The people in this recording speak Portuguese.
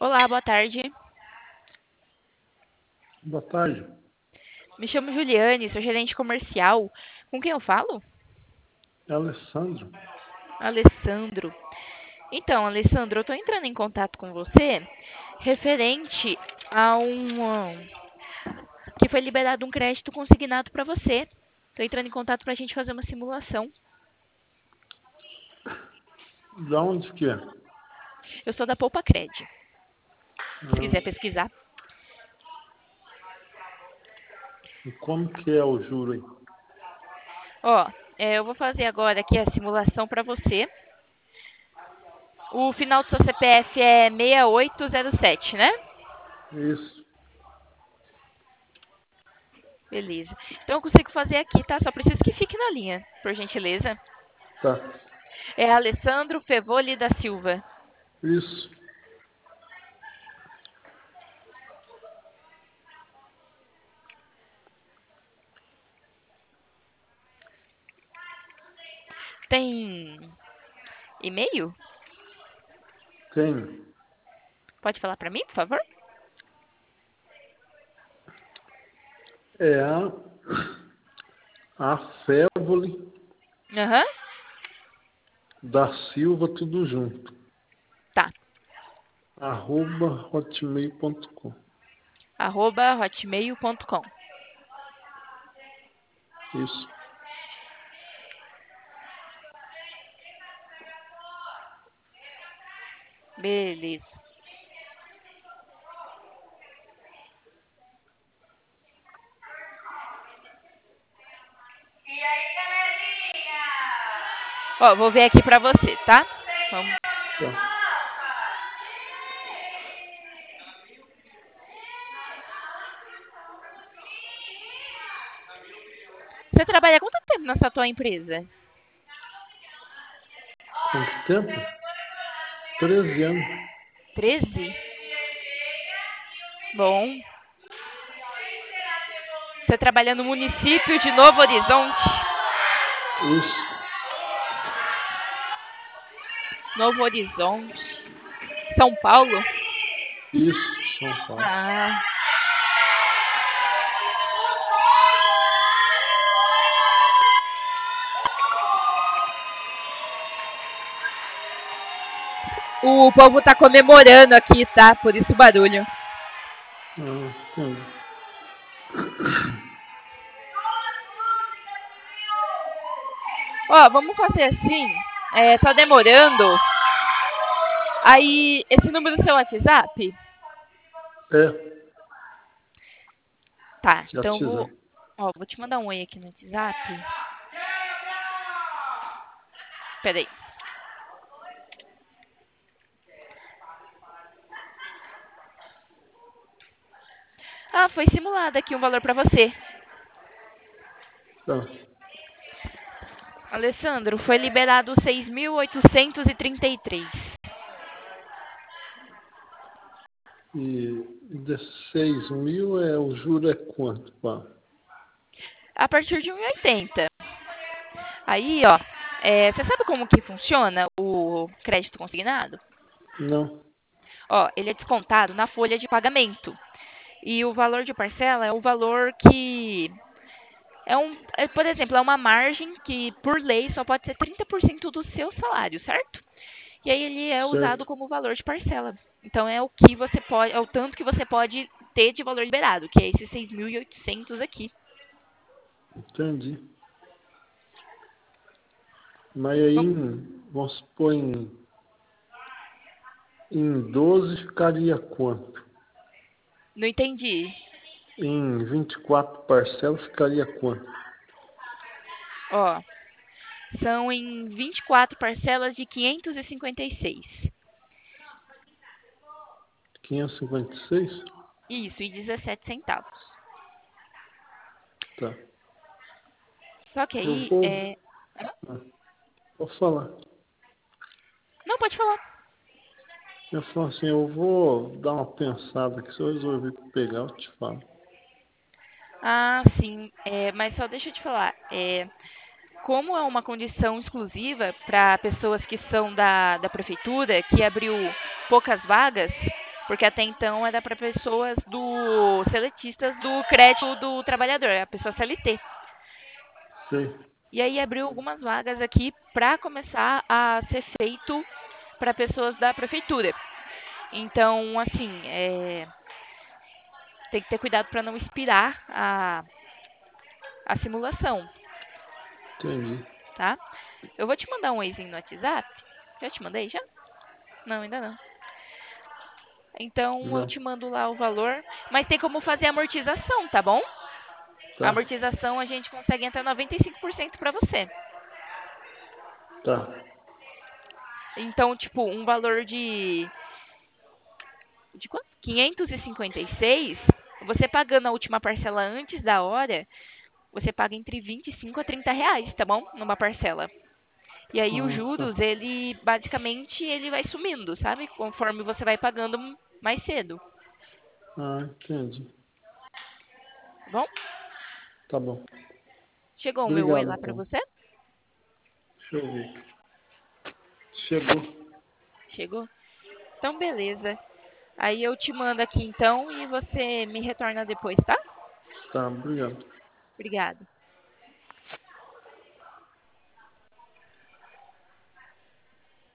Olá, boa tarde. Boa tarde. Me chamo Juliane, sou gerente comercial. Com quem eu falo? É Alessandro. Alessandro. Então, Alessandro, eu estou entrando em contato com você referente a que foi liberado um crédito consignado para você. Estou entrando em contato para a gente fazer uma simulação. Da onde que é? Eu sou da Poupa Cred. Se Ah, quiser pesquisar. e como que é o juro aí? Ó, eu vou fazer agora aqui a simulação para você. O final do seu CPF é 6807, né? Isso. Beleza. Então eu consigo fazer aqui, tá? Só preciso que fique na linha, por gentileza. Tá. É Alessandro Fevoli da Silva. Isso. Tem e-mail? Tem. Pode falar pra mim, por favor? É a Févole Aham. da Silva, tudo junto. Tá. @hotmail.com. @hotmail.com. Isso. Beleza. Ó, vou ver aqui pra você, tá? Vamos. Tá. Você trabalha há quanto tempo nessa tua empresa? Quanto tempo? 13 anos. 13? Bom. Você trabalha no município de Novo Horizonte? Isso. Novo Horizonte. São Paulo? Isso, São Paulo. Ah. O povo tá comemorando aqui, tá? Por isso o barulho. Entendi. Ó, vamos fazer assim. Tá demorando. Aí, esse número do seu WhatsApp? É, Tá, já então te dá. vou te mandar um oi aqui no WhatsApp. Peraí. Ah, foi simulado aqui um valor pra você. Tá. Alessandro, foi liberado 6.833. E desses 6 mil, o juro é quanto, pá? A partir de 1,80. Aí, ó, você sabe como que funciona o crédito consignado? Não. Ó, ele é descontado na folha de pagamento. E o valor de parcela é o valor que por exemplo, é uma margem que, por lei, só pode ser 30% do seu salário, certo? E aí ele é usado Certo. como valor de parcela. Então é o que você pode, é o tanto que você pode ter de valor liberado, que é esses 6.800 aqui. Entendi. Mas aí, vamos supor, em 12 ficaria quanto? Não entendi. Em 24 parcelas ficaria quanto? Ó, são em 24 parcelas de 556. 556. Isso, e 17 centavos. Tá. Só que Eu aí vou. Ah, vou falar. Não, pode falar. Eu falo assim, eu vou dar uma pensada que se eu resolver pegar, eu te falo. Ah, sim. Mas só deixa eu te falar. Como é uma condição exclusiva para pessoas que são da prefeitura, que abriu poucas vagas, Porque até então era para pessoas do seletistas do crédito do trabalhador, a pessoa CLT. Sei. E aí abriu algumas vagas aqui para começar a ser feito para pessoas da prefeitura. Então, assim, tem que ter cuidado para não expirar a simulação, Entendi. tá? Eu vou te mandar um Waze no WhatsApp. Já te mandei, já? Não, ainda não. Então eu Já. te mando lá o valor, mas tem como fazer amortização, tá bom? A Tá. amortização a gente consegue até 95% para você. Tá. Então, tipo, um valor de quanto? 556, você pagando a última parcela antes da hora, você paga entre 25 a 30 reais, tá bom? Numa parcela. E aí os Tá. juros, ele basicamente ele vai sumindo, sabe? Conforme você vai pagando mais cedo, Entendi. tá bom? Tá bom. Chegou o meu oi Obrigado, lá pra então. você? Deixa eu ver. Chegou. Chegou? Então beleza. Aí eu te mando aqui então e você me retorna depois, tá? Tá, obrigado. Obrigada.